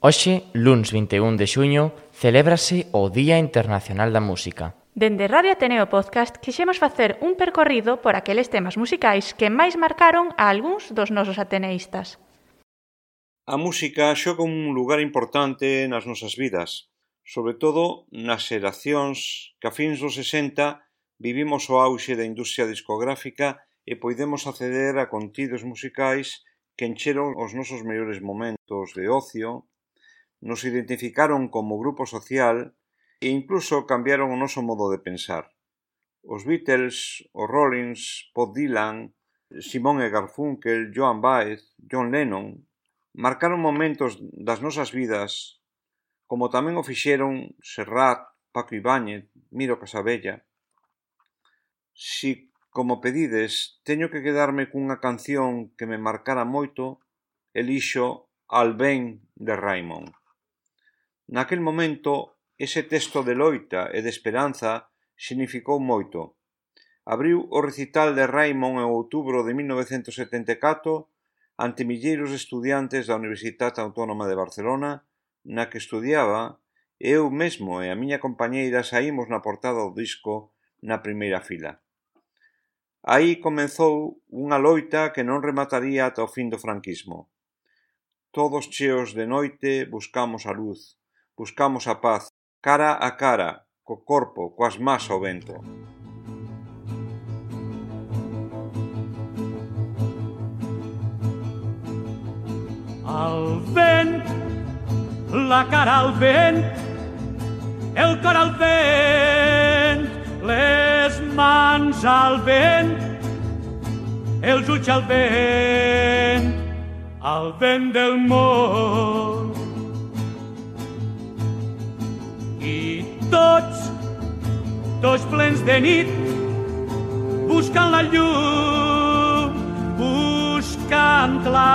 Hoxe, luns 21 de xuño, celébrase o Día Internacional da Música. Dende Radio Ateneo Podcast quixemos facer un percorrido por aqueles temas musicais que máis marcaron a algúns dos nosos ateneístas. A música xoga un lugar importante nas nosas vidas, sobre todo nas xeracións que a fins dos 60 vivimos o auxe da industria discográfica e poidemos acceder a contidos musicais que encheron os nosos mellores momentos de ocio, nos identificaron como grupo social e incluso cambiaron o noso modo de pensar. Os Beatles, os Rollins, Bob Dylan, Simon e Garfunkel, Joan Baez, John Lennon marcaron momentos das nosas vidas, como tamén o fixeron Serrat, Paco Ibáñez, Miro Casabella. Si, como pedides, teño que quedarme cunha canción que me marcara moito, elixo Albén de Raimon. Naquel momento, ese texto de loita e de esperanza significou moito. Abriu o recital de Raimon en outubro de 1974 ante milleiros de estudiantes da Universitat Autónoma de Barcelona, na que estudiaba, e eu mesmo e a miña compañeira saímos na portada do disco na primeira fila. Aí comezou unha loita que non remataría ata o fin do franquismo. Todos cheos de noite buscamos a luz, buscamos a paz, cara a cara, co corpo, coas más ao vento. Al vent, la cara al vent, el cor al vent, les mans al vent, els ulls al vent del món. I tots plens de nit, buscant la llum, buscant la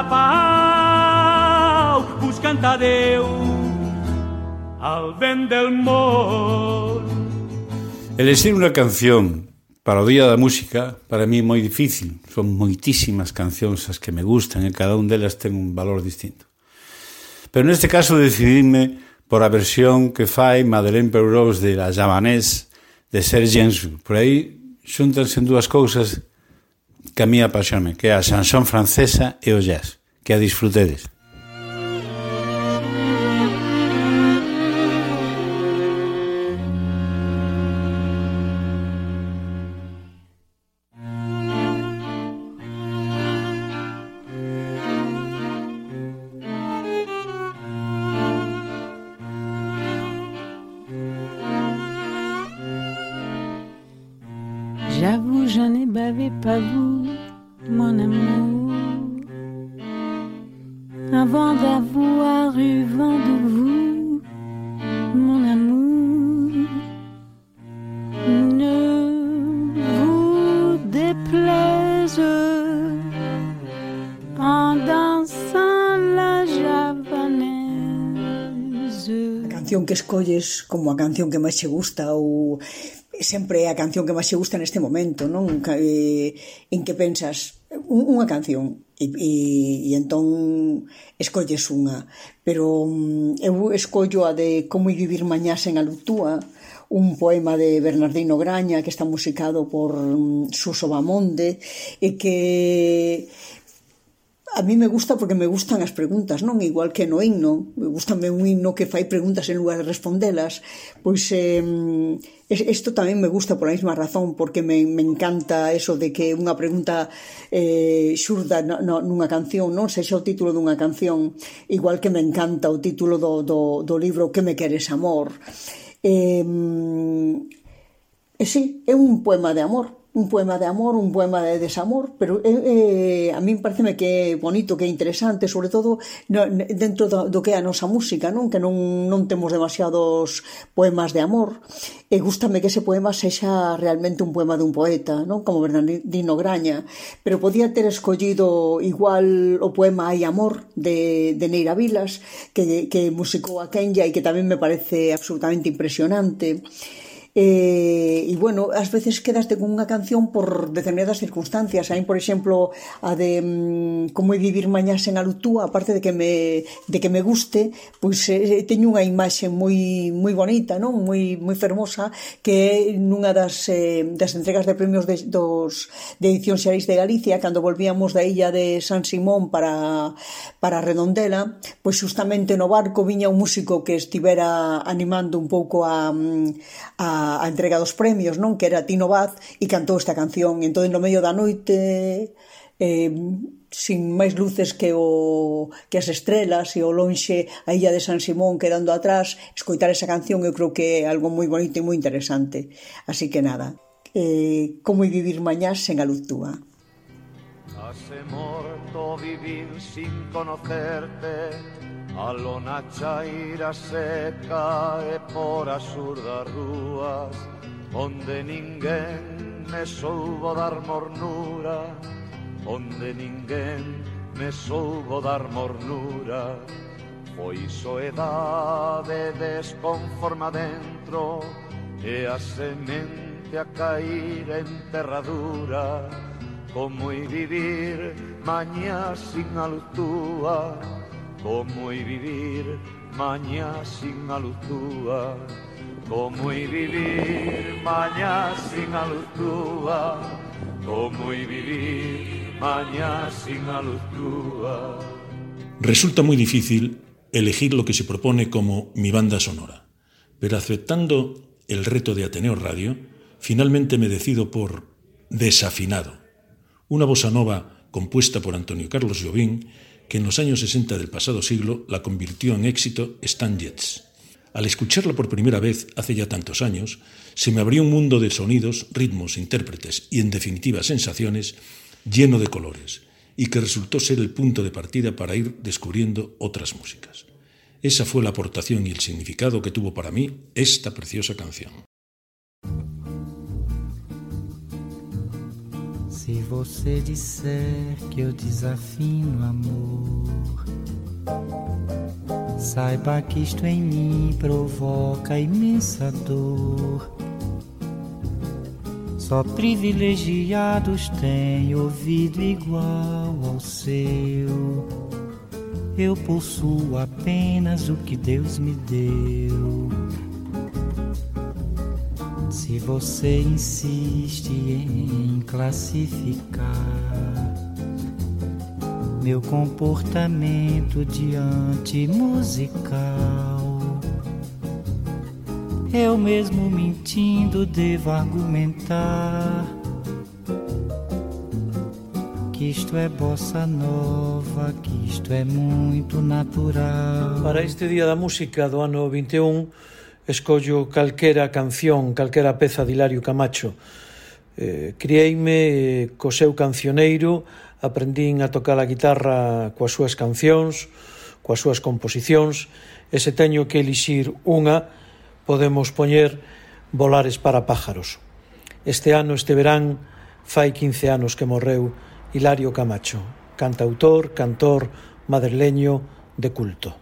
pau, buscant a Déu, al vent del món. Elexir unha canción para o Día da Música para mí é moi difícil. Son moitísimas cancións as que me gustan e cada un delas ten un valor distinto. Pero neste caso decidime por a versión que fai Madeleine Peyroux de La Javanaise de Serge Gainsbourg. Por aí xúntanse dúas cousas que a mí apaixonan, que é a chanson francesa e o jazz. Que a disfrutedes. J'avoue, je n'ai bavé pas vous, mon amour, avant d'avoir eu vent de vous, mon amour. Ne vous déplaise en dansant la javanaise. A canción que escolles como a canción que máis che gusta ou sempre é a canción que máis che gusta neste momento, non? En que pensas unha canción e entón escolles unha, pero eu escollo a de Como vivir mañá sen a luz túa, un poema de Bernardino Graña que está musicado por Suso Bamonde e que a mí me gusta porque me gustan as preguntas, non? Igual que no himno, me gustame un himno que fai preguntas en lugar de respondelas, pois isto tamén me gusta por a mesma razón, porque me encanta eso de que unha pregunta xurda nunha canción, non? Sexa o título dunha canción, igual que me encanta o título do libro Que me queres, amor. Sí, é un poema de amor, un poema de desamor, pero a mí pareceme que é bonito, que é interesante, sobre todo dentro do que é a nosa música, non? Que non temos demasiados poemas de amor, e gústame que ese poema sexa realmente un poema dun poeta, non? Como Bernardino Graña, pero podía ter escollido igual o poema Hai amor de Neira Vilas, que musicou a Kenya e que tamén me parece absolutamente impresionante. E, bueno, ás veces quedaste con unha canción por determinadas circunstancias. Hai, por exemplo, a de Como é vivir mañá sen a luz túa, aparte de que me guste, pois teño unha imaxe moi bonita, non? Moi fermosa, que é nunha das entregas de premios de Edición Xerais de Galicia, cando volvíamos da illa de San Simón para Redondela, pois justamente no barco viña un músico que estivera animando un pouco a entrega dos premios, non? Que era Tino Vaz, e cantou esta canción. Entón, no medio da noite, sin máis luces que as estrelas e o lonxe a illa de San Simón quedando atrás, escoitar esa canción eu creo que é algo moi bonito e moi interesante. Así que nada, como é vivir mañá sen a luz túa. Hace morto vivir sin conocerte, a lona chaira seca e por as surdas rúas, onde ninguén me soubo dar mornura, onde ninguén me soubo dar mornura. Foi soedade desconforma dentro e a semente a cair en terradura. Como é vivir mañá sin a luz túa, como é vivir mañá sin a luz túa, como é vivir mañá sin a luz túa, como é vivir mañá sin a luz túa. Resulta muy difícil elegir lo que se propone como mi banda sonora, pero aceptando el reto de Ateneo Radio, finalmente me decido por Desafinado, una bossa nova compuesta por Antonio Carlos Jobim, que en los años 60 del pasado siglo la convirtió en éxito Stan Getz. Al escucharla por primera vez hace ya tantos años, se me abrió un mundo de sonidos, ritmos, intérpretes y, en definitiva, sensaciones lleno de colores, y que resultó ser el punto de partida para ir descubriendo otras músicas. Esa fue la aportación y el significado que tuvo para mí esta preciosa canción. Se você disser que eu desafino amor, saiba que isto em mim provoca imensa dor. Só privilegiados têm ouvido igual ao seu. Eu possuo apenas o que Deus me deu. Se você insiste em classificar meu comportamento diante musical, eu mesmo mentindo devo argumentar que isto é bossa nova, que isto é muito natural. Para este Día da Música do ano 21, escollo calquera canción, calquera peza de Hilario Camacho. Crieime co seu cancioneiro, aprendín a tocar a guitarra coas súas cancións, coas súas composicións, e se teño que elixir unha, podemos poñer Volares para pájaros. Este ano, este verán, fai 15 anos que morreu Hilario Camacho, cantautor, cantor madrileño de culto.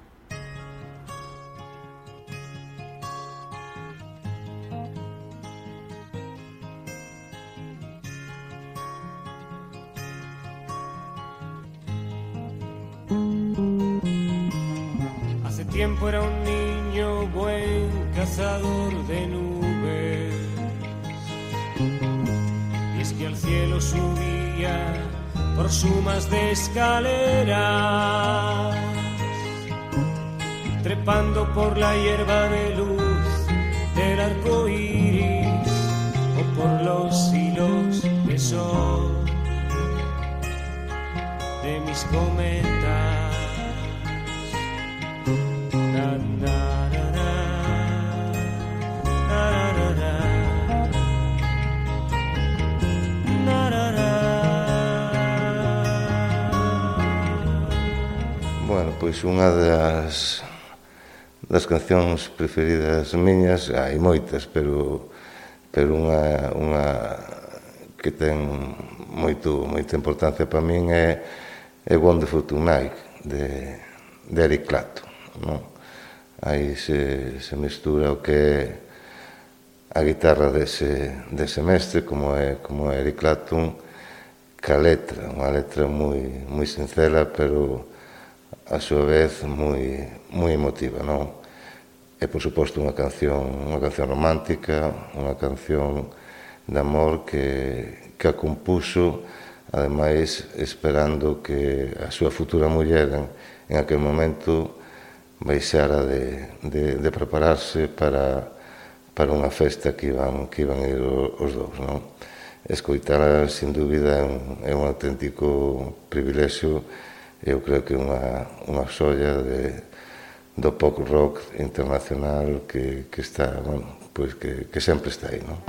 Tiempo era un niño buen cazador de nubes, y es que al cielo subía por sumas de escaleras, trepando por la hierba de luz del arco iris o por los hilos de sol de mis cometas. Bueno, pois unha das cancións preferidas miñas, hai moitas, pero unha que ten moita importancia para min é Wonderful Tonight de Eric Clapton, non? Aí se mestura o que é guitarra dese mestre como é Eric Clapton, ca letra, unha letra moi sincera, pero a súa vez moi emotiva, non? E, por suposto, unha canción romántica, unha canción de amor que a compuso, ademais, esperando que a súa futura muller en aquel momento baixara de prepararse para unha festa que iban ir os dous, non? Escoitala, sin dúbida, é un auténtico privilexio. Eu creo que é unha xoia do pop rock internacional que está, bueno, pois que sempre está aí, non?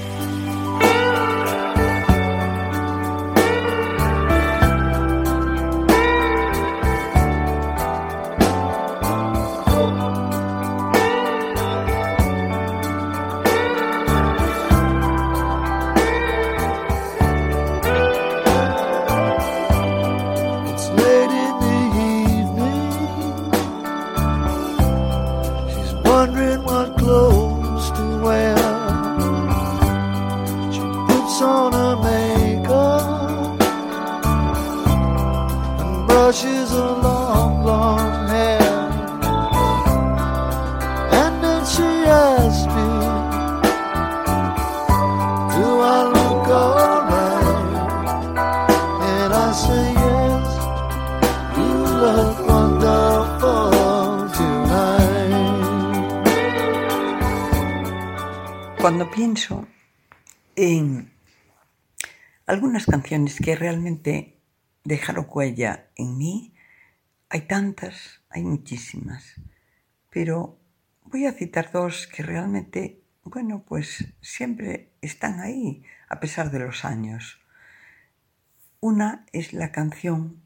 Cuando pienso en algunas canciones que realmente dejaron huella en mí, hay tantas, hay muchísimas, pero voy a citar dos que realmente, bueno, pues siempre están ahí a pesar de los años. Una es la canción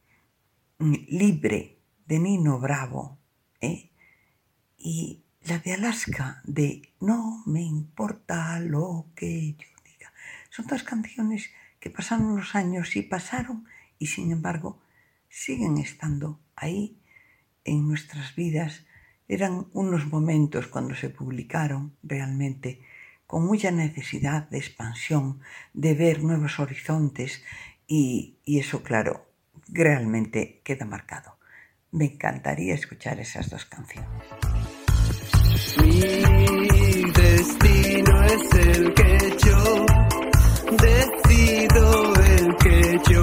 Libre de Nino Bravo, y la de Alaska, de No me importa lo que yo diga. Son dos canciones que pasaron los años y pasaron y sin embargo siguen estando ahí en nuestras vidas. Eran unos momentos cuando se publicaron realmente con mucha necesidad de expansión, de ver nuevos horizontes y eso, claro, realmente queda marcado. Me encantaría escuchar esas dos canciones. Mi destino es el que yo decido, el que yo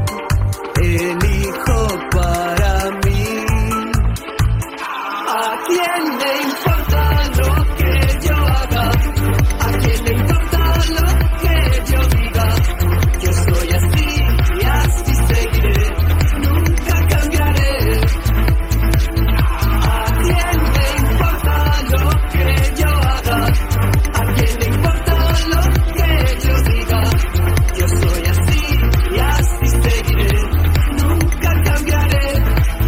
elijo para mí. ¿A quién le importa lo que yo haga? ¿A quién le importa lo que yo diga? Yo soy así y así seguiré, nunca cambiaré. ¿A quién le importa lo que yo haga? ¿A quién le importa lo que yo diga? Yo soy así y así seguiré, nunca cambiaré.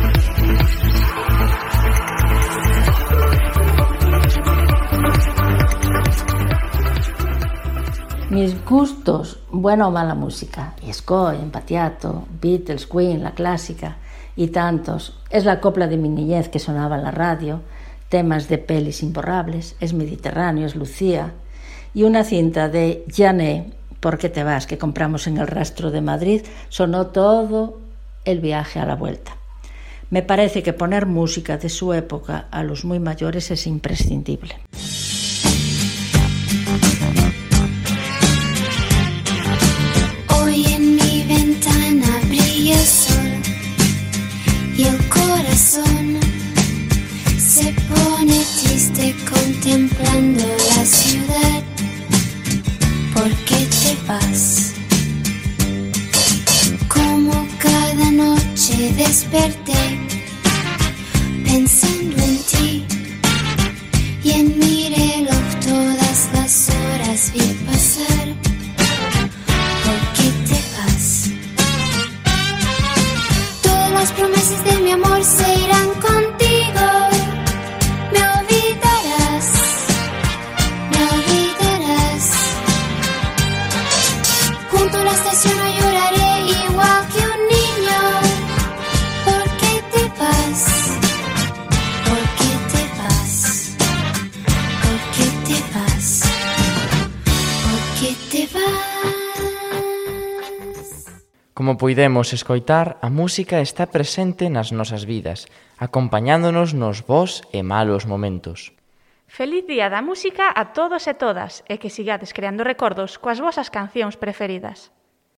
Mis gustos, buena o mala música, Yescoy, Empatiato, Beatles, Queen, la clásica y tantos. Es la copla de mi niñez que sonaba en la radio, temas de pelis imborrables, es Mediterráneo, es Lucía, y una cinta de Jané, ¿Por qué te vas?, que compramos en el Rastro de Madrid, sonó todo el viaje a la vuelta. Me parece que poner música de su época a los muy mayores es imprescindible. Hoy en mi ventana brilla el sol y el corazón se pone triste contemplando la ciudad. ¿Por qué te vas? Como cada noche desperté pensando en ti y en mi reloj todas las horas vi pasar. ¿Por qué te vas? Todas las promesas de mi amor se irán contigo. Me olvidarás, me olvidarás. Junto a la estación no lloraré igual que un niño. ¿Por Como puidemos escoitar, a música está presente nas nosas vidas, acompañándonos nos bons e malos momentos. Feliz Día da Música a todos e todas e que sigades creando recordos coas vosas cancións preferidas.